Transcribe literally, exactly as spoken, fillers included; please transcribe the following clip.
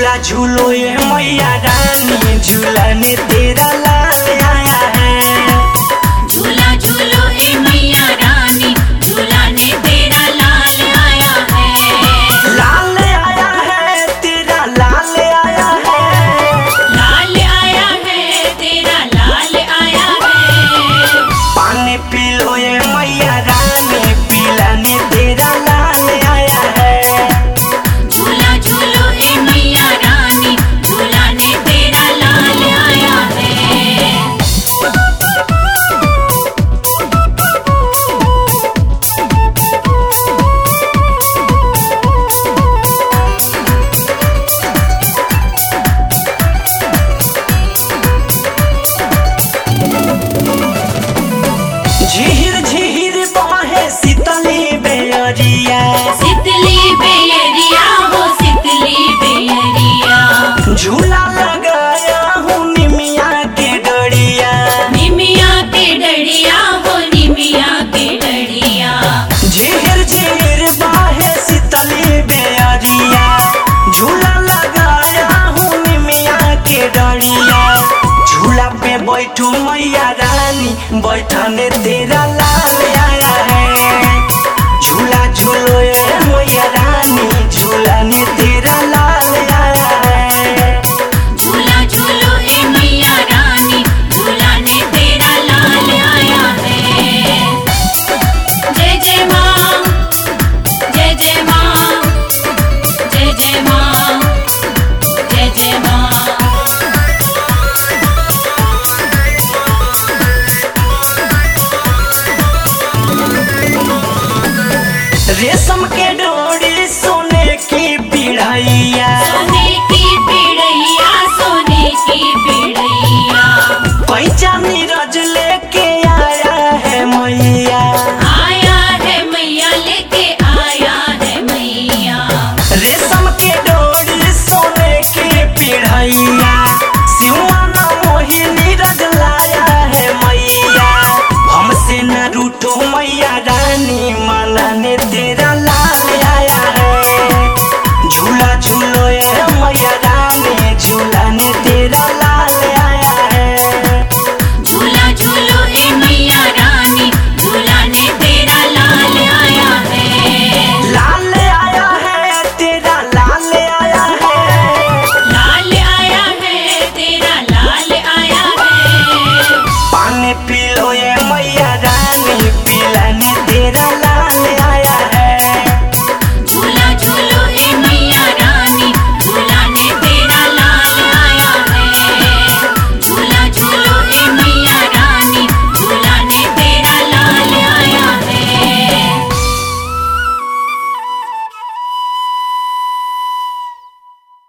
झूला झूलो ये मैया रानी, झूलने तेरा लाल आया है। झूला झूलो ए मैया रानी, झूलाने तेरा लाल आया है। लाल आया है तेरा लाल आया है। लाल आया है तेरा लाल आया है। पानी पी लो ये मैया रानी, पिलाने तेरा लाल आया है। झूला झूलो ए मैया रानी, झूलाने तेरा लाल आया है। झीर झीर बहे शीतली बेअरिया, शीतली बेअरिया हो शीतली बेअरिया। झूला लगाया हूँ निमिया के डोरिया। निमिया के डढ़िया हो निमिया के डढ़िया। झीर झीर बहे शीतली बेअरिया, झूला लगाया हूँ निमिया के डोरिया। झूला पे बैठू मैया रानी, बैठने